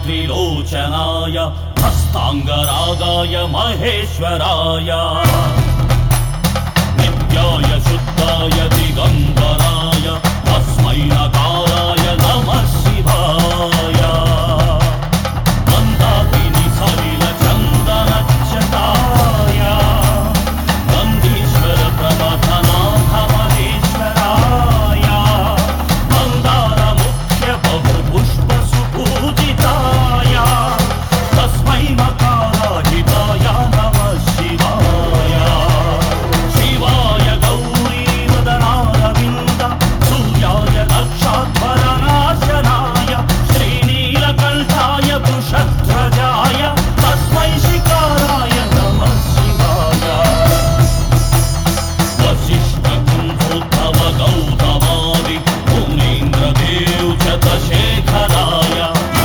त्रिलोचनाय हस्तांगरागाय महेश्वराय नित्याय शुद्धाय दिगंबराय तस्मै नकाराय नमः शिवाय मंदाकिनी सलिल चंदनच्युताय गंधीश्वर प्रमथनाथ महेश्वराय मंदार मुख्य बहु पुष्प सुपूजिताय तस्मै मकाराजिताय नमः शिवाय शिवाय गौरी वदनारविन्द सूर्याय दक्षाध्वरनाशनाय श्रीनीलकण्ठाय वृषध्वजाय तस्मै शिकाराय नमः शिवाय वसिष्ठकुम्भोद्भव गौतमादि मुनीन्द्रदेव च शेखराय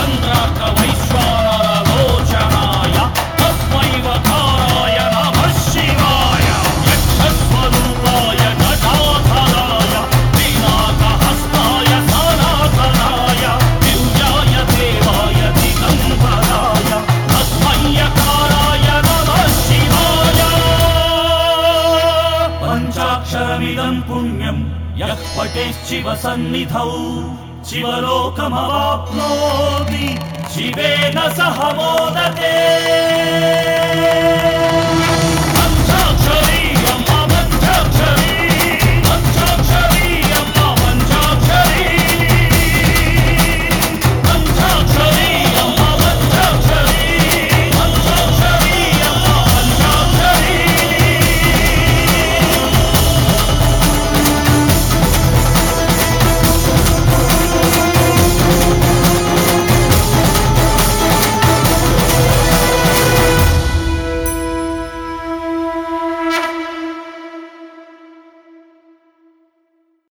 चन्द्रार्कवैश्वानरलोचनाय तस्मै वकाराय नमः शिवाय यक्षस्वरूपाय जटाधराय पिनाकहस्ताय सनातनाय दिव्याय देवाय दिगम्बराय तस्मै यकाराय नमः शिवाय पञ्चाक्षरमिदं पुण्यं यः पठेच्छिव सन्निधौ शिवलोकमवाप्नोति शिवेन सह मोदते।